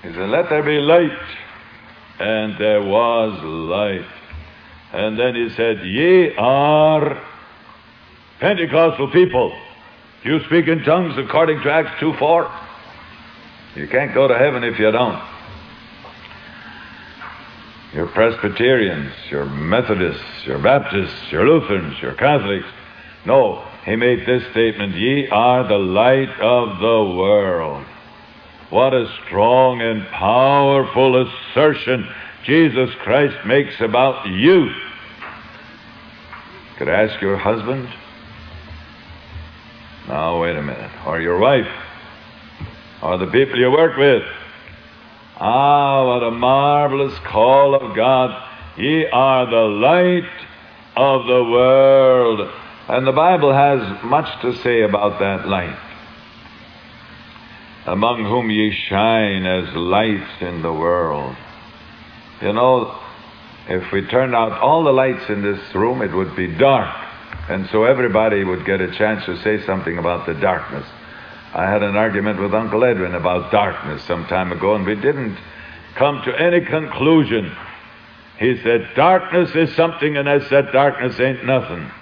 He said, let there be light. And there was light. And then he said, ye are Pentecostal people. You speak in tongues according to Acts 2:4. You can't go to heaven if you don't. You're Presbyterians, you're Methodists, you're Baptists, you're Lutherans, you're Catholics. No, he made this statement, ye are the light of the world. What a strong and powerful assertion Jesus Christ makes about you. Could I ask your husband? Now, wait a minute. Or your wife? Or the people you work with? Ah, what a marvelous call of God. Ye are the light of the world. And the Bible has much to say about that light. Among whom ye shine as lights in the world. You know, if we turned out all the lights in this room, it would be dark. And so everybody would get a chance to say something about the darkness. I had an argument with Uncle Edwin about darkness some time ago, and we didn't come to any conclusion. He said, darkness is something, and I said, darkness ain't nothing.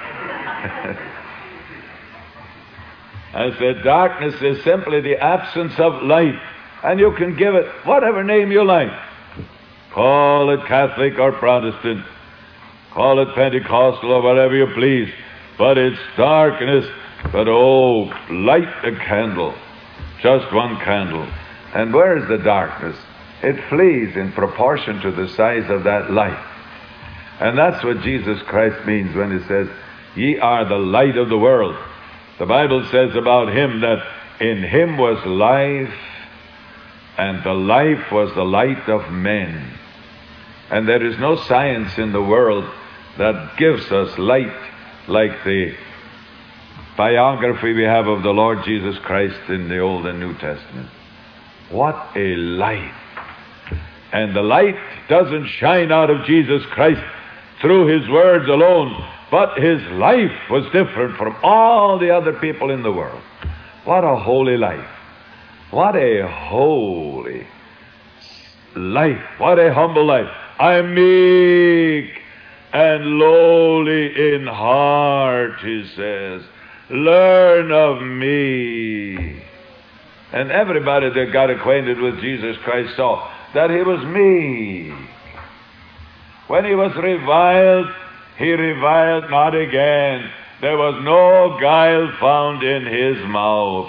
I said, darkness is simply the absence of light, and you can give it whatever name you like. Call it Catholic or Protestant, call it Pentecostal or whatever you please, but it's darkness. But oh, light a candle, just one candle. And where is the darkness? It flees in proportion to the size of that light. And that's what Jesus Christ means when he says, ye are the light of the world. The Bible says about him that in him was life, and the life was the light of men. And there is no science in the world that gives us light like the biography we have of the Lord Jesus Christ in the Old and New Testament. What a light. And the light doesn't shine out of Jesus Christ through his words alone, but his life was different from all the other people in the world. What a holy life. What a holy life. What a humble life. I'm meek and lowly in heart, he says. Learn of me. And everybody that got acquainted with Jesus Christ saw that he was meek. When he was reviled, he reviled not again. There was no guile found in his mouth.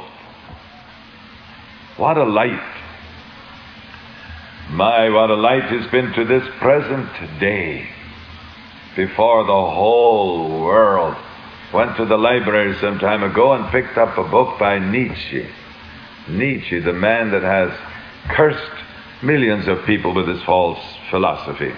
What a light. My, what a light has been to this present day. Before the whole world went to the library some time ago and picked up a book by Nietzsche. Nietzsche, the man that has cursed millions of people with his false philosophy.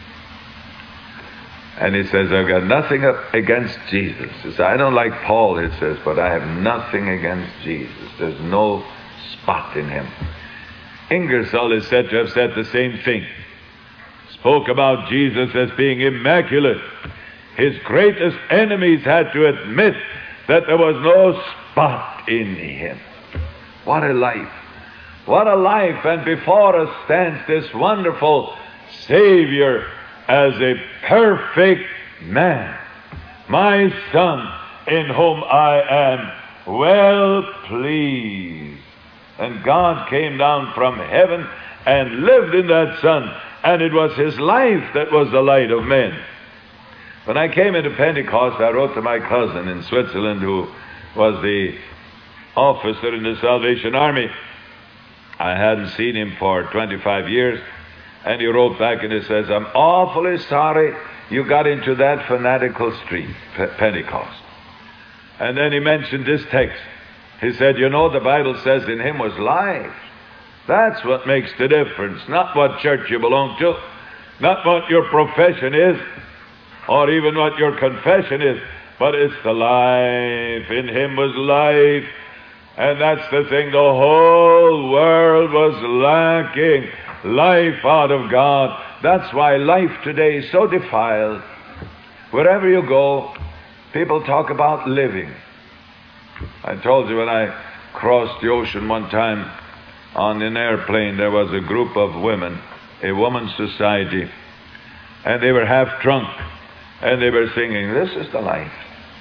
And he says, I've got nothing against Jesus. He says, I don't like Paul, he says, but I have nothing against Jesus. There's no spot in him. Ingersoll is said to have said the same thing. Spoke about Jesus as being immaculate. His greatest enemies had to admit that there was no spot in him. What a life. What a life. And before us stands this wonderful Savior as a perfect man. My Son, in whom I am well pleased. And God came down from heaven and lived in that Son. And it was his life that was the light of men. When I came into Pentecost, I wrote to my cousin in Switzerland, who was the officer in the Salvation Army. I hadn't seen him for 25 years. And he wrote back and he says, I'm awfully sorry you got into that fanatical street, Pentecost. And then he mentioned this text. He said, you know, the Bible says in him was life. That's what makes the difference. Not what church you belong to, not what your profession is, or even what your confession is, but it's the life. In him was life. And that's the thing the whole world was lacking. Life out of God. That's why life today is so defiled. Wherever you go, people talk about living. I told you when I crossed the ocean one time, on an airplane, there was a group of women, a women's society, and they were half drunk, and they were singing, "This is the life."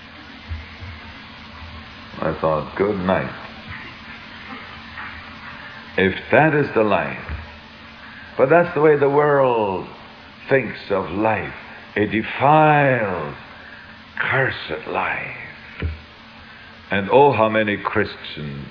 I thought, good night. If that is the life. But that's the way the world thinks of life. A defiled, cursed life. And oh, how many Christians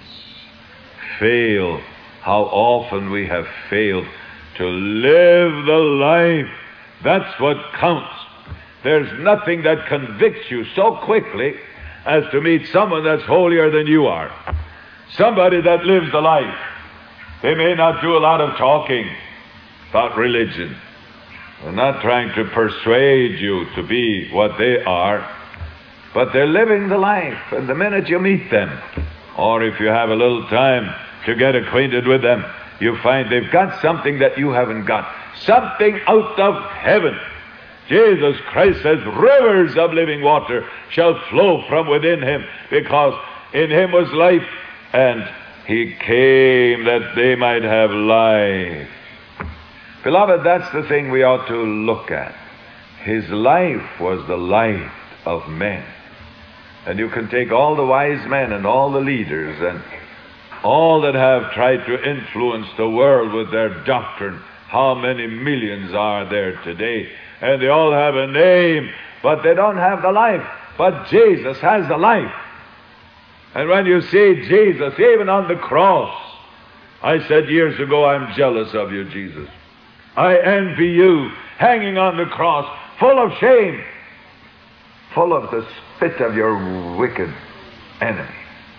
fail, how often we have failed to live the life. That's what counts. There's nothing that convicts you so quickly as to meet someone that's holier than you are. Somebody that lives the life. They may not do a lot of talking about religion. They're not trying to persuade you to be what they are, but they're living the life. And the minute you meet them, or if you have a little time to get acquainted with them, you find they've got something that you haven't got. Something out of heaven. Jesus Christ says, rivers of living water shall flow from within him, because in him was life, and he came that they might have life. Beloved, that's the thing we ought to look at. His life was the light of men. And you can take all the wise men and all the leaders and all that have tried to influence the world with their doctrine. How many millions are there today? And they all have a name, but they don't have the life. But Jesus has the life. And when you see Jesus, even on the cross, I said years ago, I'm jealous of you, Jesus. I envy you, hanging on the cross, full of shame, full of the spit of your wicked enemy,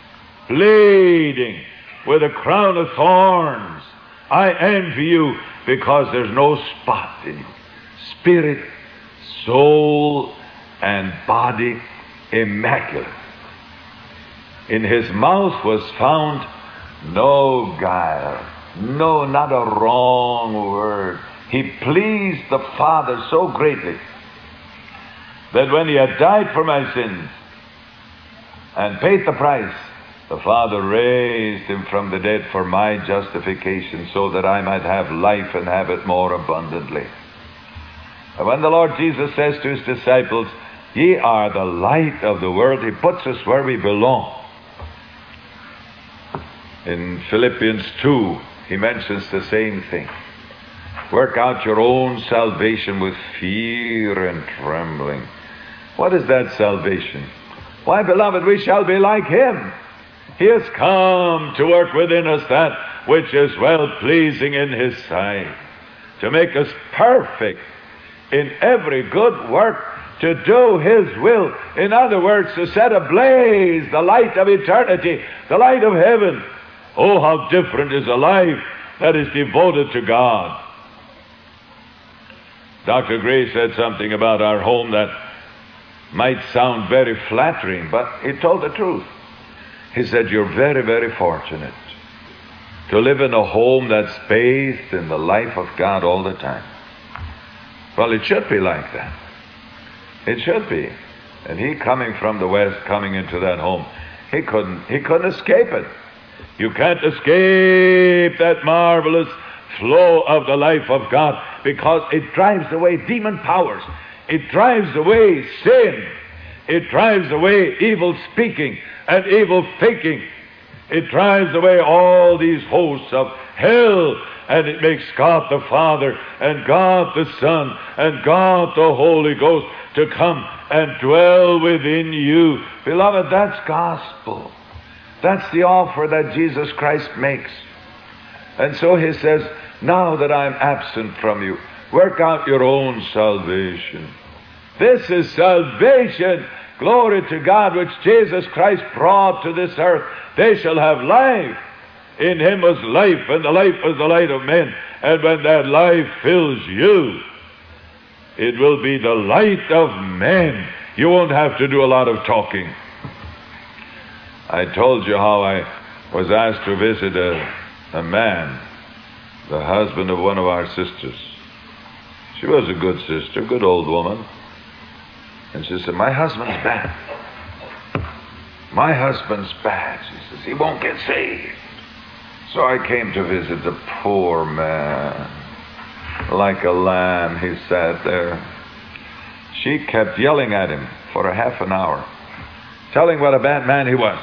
bleeding with a crown of thorns. I envy you because there's no spot in you. Spirit, soul, and body immaculate. In his mouth was found no guile, no, not a wrong word. He pleased the Father so greatly that when he had died for my sins and paid the price, the Father raised him from the dead for my justification, so that I might have life and have it more abundantly. And when the Lord Jesus says to his disciples, ye are the light of the world, he puts us where we belong. In Philippians 2, he mentions the same thing. Work out your own salvation with fear and trembling. What is that salvation? Why, beloved, we shall be like him. He has come to work within us that which is well-pleasing in his sight, to make us perfect in every good work, to do his will. In other words, to set ablaze the light of eternity, the light of heaven. Oh, how different is a life that is devoted to God. Dr. Gray said something about our home that might sound very flattering, but he told the truth. He said, you're very, very fortunate to live in a home that's bathed in the life of God all the time. Well, it should be like that. It should be. And he, coming from the West, coming into that home, he couldn't escape it. You can't escape that marvelous flow of the life of God, because it drives away demon powers. It drives away sin. It drives away evil speaking and evil thinking. It drives away all these hosts of hell, and it makes God the Father and God the Son and God the Holy Ghost to come and dwell within you. Beloved, that's gospel. That's the offer that Jesus Christ makes. And so he says, now that I'm absent from you, work out your own salvation. This is salvation. Glory to God, which Jesus Christ brought to this earth. They shall have life. In him was life, and the life was the light of men. And when that life fills you, it will be the light of men. You won't have to do a lot of talking. I told you how I was asked to visit a man, the husband of one of our sisters. She was a good sister, good old woman. And she said, my husband's bad. My husband's bad. She says, he won't get saved. So I came to visit the poor man. Like a lamb, he sat there. She kept yelling at him for a half an hour, telling what a bad man he was.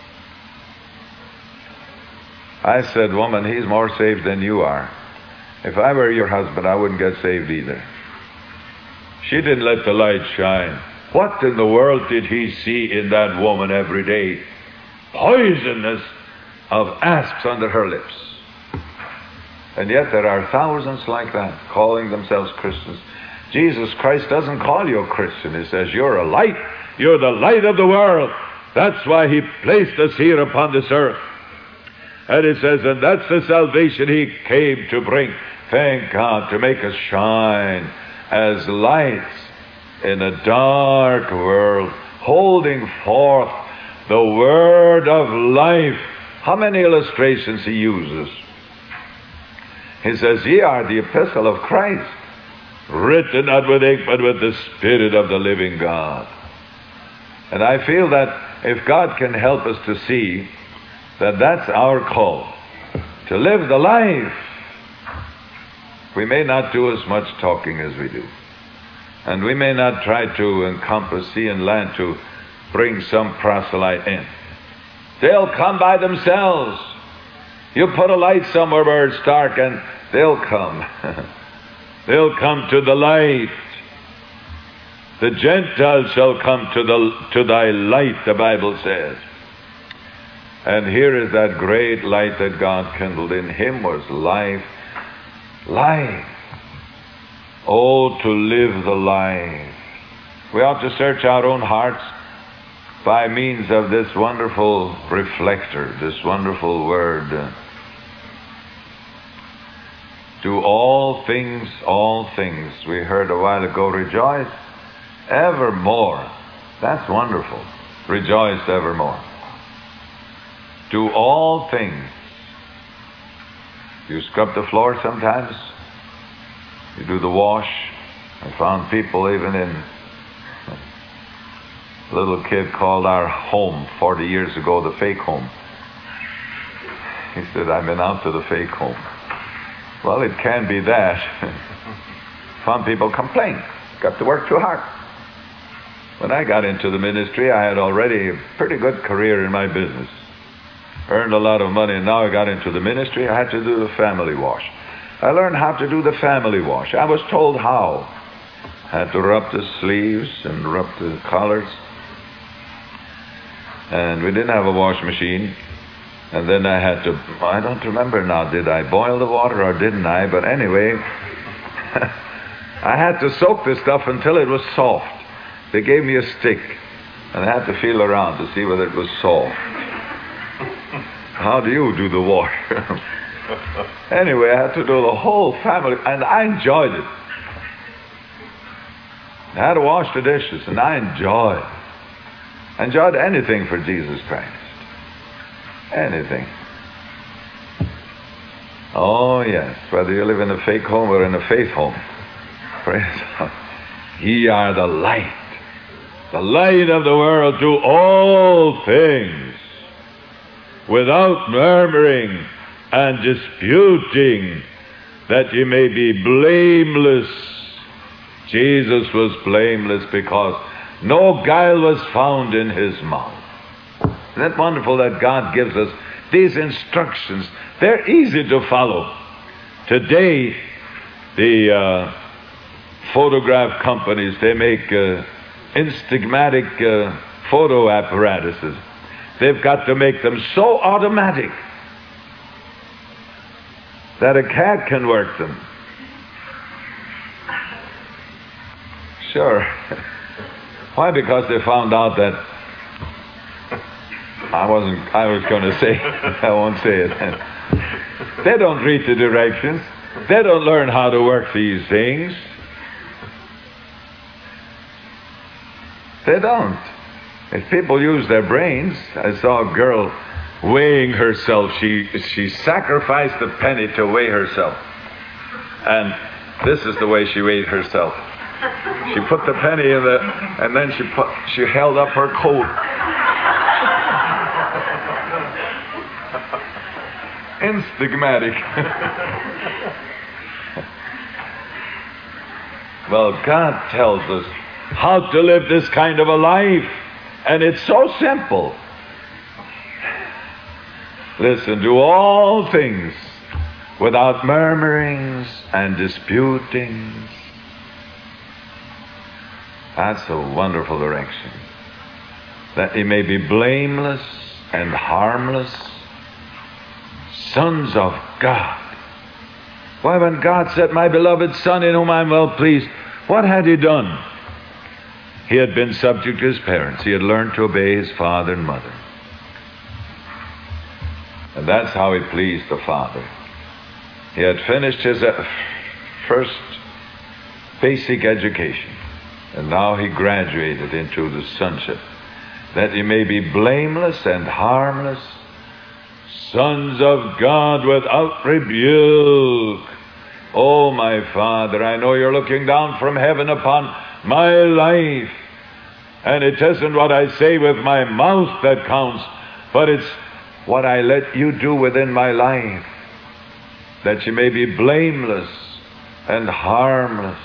I said, woman, he's more saved than you are. If I were your husband, I wouldn't get saved either. She didn't let the light shine. What in the world did he see in that woman every day? Poisonous of asps under her lips. And yet there are thousands like that, calling themselves Christians. Jesus Christ doesn't call you a Christian. He says, you're a light. You're the light of the world. That's why he placed us here upon this earth. And it says, and that's the salvation he came to bring. Thank God, to make us shine as lights in a dark world, holding forth the word of life. How many illustrations he uses? He says, ye are the epistle of Christ, written not with ink, but with the Spirit of the living God. And I feel that if God can help us to see that that's our call, to live the life, we may not do as much talking as we do. And we may not try to encompass sea and land to bring some proselyte in. They'll come by themselves. You put a light somewhere where it's dark and they'll come. They'll come to the light. The Gentiles shall come to thy light, the Bible says. And here is that great light that God kindled. In him was life. Life. Oh, to live the life. We ought to search our own hearts by means of this wonderful reflector, this wonderful word. Do all things, we heard a while ago, rejoice evermore. That's wonderful. Rejoice evermore. Do all things. You scrub the floor sometimes. You do the wash. I found people even in a little kid called our home 40 years ago the fake home. He said, I've been out to the fake home. Well, it can be that. Some people complain. Got to work too hard. When I got into the ministry, I had already a pretty good career in my business. Earned a lot of money, and now I got into the ministry, I had to do the family wash. I learned how to do the family wash. I was told how. I had to rub the sleeves and rub the collars. And we didn't have a wash machine. And then I had to, I don't remember now, did I boil the water or didn't I? But anyway, I had to soak the stuff until it was soft. They gave me a stick, and I had to feel around to see whether it was soft. How do you do the wash? Anyway, I had to do the whole family, and I enjoyed it. I had to wash the dishes, and I enjoyed anything for Jesus Christ. Anything. Oh yes, whether you live in a fake home or in a faith home. Praise God. Ye are the light of the world, to all things, without murmuring and disputing, that ye may be blameless. Jesus was blameless because no guile was found in his mouth. Isn't that wonderful that God gives us these instructions? They're easy to follow. Today, the photograph companies, they make Instagmatic photo apparatuses. They've got to make them so automatic that a cat can work them. Sure. Why? Because they found out that I was going to say, I won't say it then. They don't read the directions. They don't learn how to work these things. They don't. If people use their brains, I saw a girl weighing herself. She sacrificed a penny to weigh herself. And this is the way she weighed herself. She put the penny in and then she held up her coat. Instigmatic. Well, God tells us how to live this kind of a life, and it's so simple. Listen, do all things without murmurings and disputings. That's a wonderful direction. That ye may be blameless and harmless, sons of God. Why, when God said, my beloved Son in whom I am well pleased, what had he done? He had been subject to his parents. He had learned to obey his father and mother. And that's how he pleased the Father. He had finished his first basic education, and now he graduated into the sonship, that he may be blameless and harmless, sons of God without rebuke. Oh, my Father, I know you're looking down from heaven upon my life, and it isn't what I say with my mouth that counts, but it's what I let you do within my life, that you may be blameless and harmless,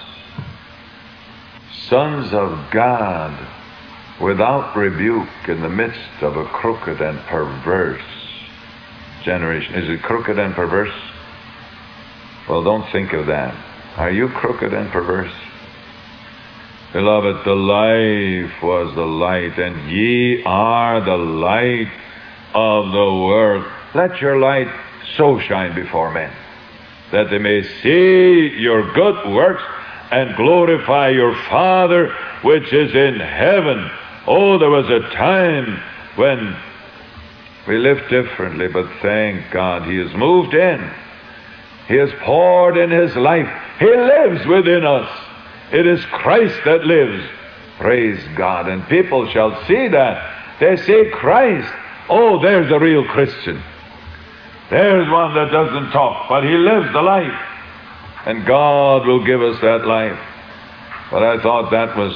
sons of God without rebuke in the midst of a crooked and perverse generation. Is it crooked and perverse? Well, don't think of that. Are you crooked and perverse? Beloved, the life was the light, and ye are the light of the world. Let your light so shine before men, that they may see your good works and glorify your Father which is in heaven. Oh, there was a time when we lived differently, but thank God He has moved in. He has poured in His life. He lives within us. It is Christ that lives. Praise God. And people shall see that. They see Christ. Oh, there's a real Christian. There's one that doesn't talk, but he lives the life. And God will give us that life. But I thought that was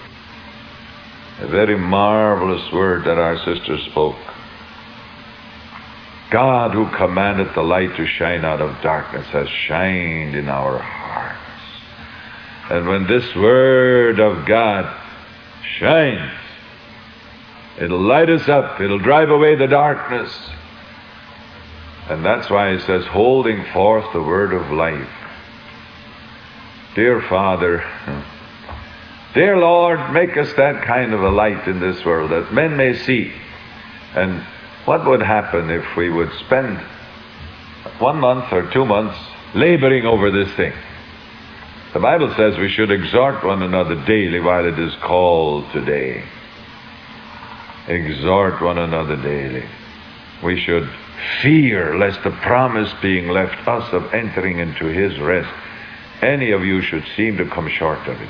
a very marvelous word that our sister spoke. God, who commanded the light to shine out of darkness, has shined in our hearts. And when this word of God shines, it'll light us up. It'll drive away the darkness. And that's why it says, holding forth the word of life. Dear Father, dear Lord, make us that kind of a light in this world that men may see. And what would happen if we would spend 1 month or 2 months laboring over this thing? The Bible says we should exhort one another daily while it is called today. Exhort one another daily. We should fear lest the promise being left us of entering into His rest, any of you should seem to come short of it.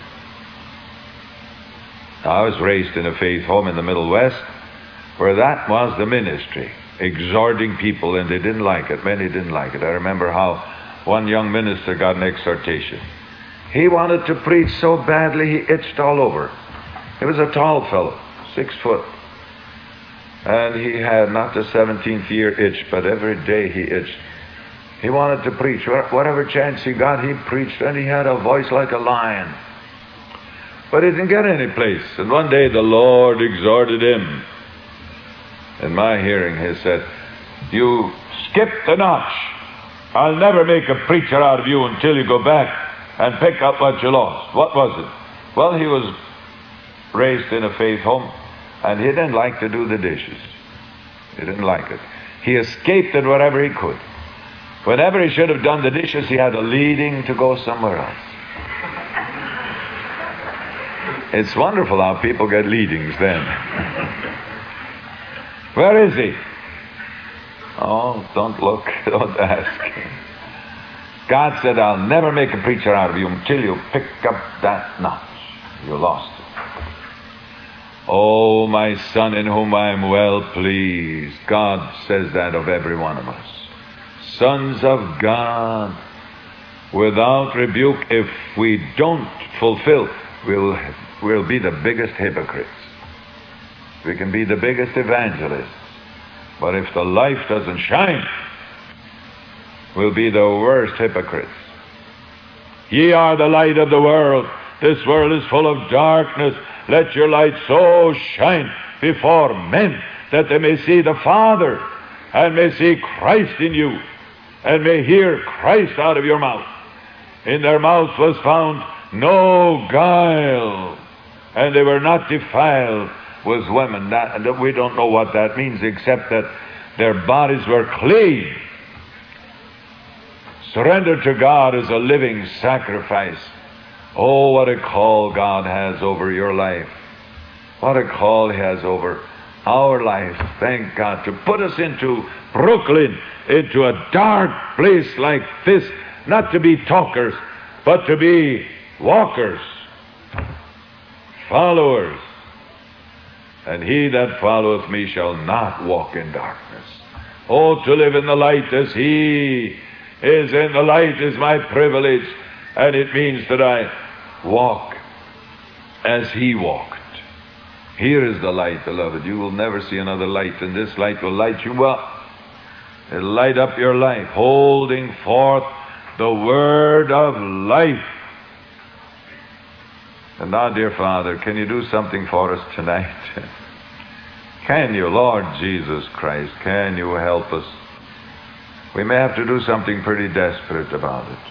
I was raised in a faith home in the Middle West where that was the ministry, exhorting people, and they didn't like it. Many didn't like it. I remember how one young minister got an exhortation. He wanted to preach so badly he itched all over. He was a tall fellow, 6 foot. And he had not the 17th year itch, but every day he itched. He wanted to preach. Whatever chance he got, he preached, and he had a voice like a lion. But he didn't get any place. And one day the Lord exhorted him. In my hearing, He said, you skipped a notch. I'll never make a preacher out of you until you go back and pick up what you lost. What was it? Well, he was raised in a faith home, and he didn't like to do the dishes. He didn't like it. He escaped it wherever he could. Whenever he should have done the dishes, he had a leading to go somewhere else. It's wonderful how people get leadings then. Where is he? Oh, don't look, don't ask. God said, I'll never make a preacher out of you until you pick up that notch. You lost it. Oh, my Son in whom I am well pleased. God says that of every one of us. Sons of God, without rebuke. If we don't fulfill, we'll be the biggest hypocrites. We can be the biggest evangelists. But if the life doesn't shine, will be the worst hypocrites. Ye are the light of the world. This world is full of darkness. Let your light so shine before men that they may see the Father and may see Christ in you and may hear Christ out of your mouth. In their mouths was found no guile, and they were not defiled with women. That, we don't know what that means, except that their bodies were clean. Surrender to God as a living sacrifice. Oh, what a call God has over your life. What a call He has over our life. Thank God, to put us into Brooklyn, into a dark place like this, not to be talkers, but to be walkers, followers. And he that followeth me shall not walk in darkness. Oh, to live in the light as He is in the light is my privilege, and it means that I walk as He walked. Here is the light, beloved. You will never see another light, and this light will light you up. It'll light up your life, holding forth the word of life. And now, dear Father, can you do something for us tonight? Can you, Lord Jesus Christ, can you help us? We may have to do something pretty desperate about it.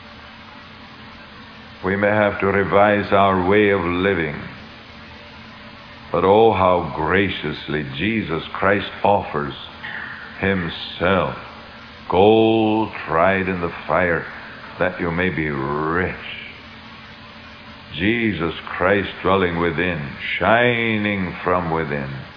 We may have to revise our way of living. But oh, how graciously Jesus Christ offers Himself, gold tried in the fire, that you may be rich. Jesus Christ dwelling within, shining from within.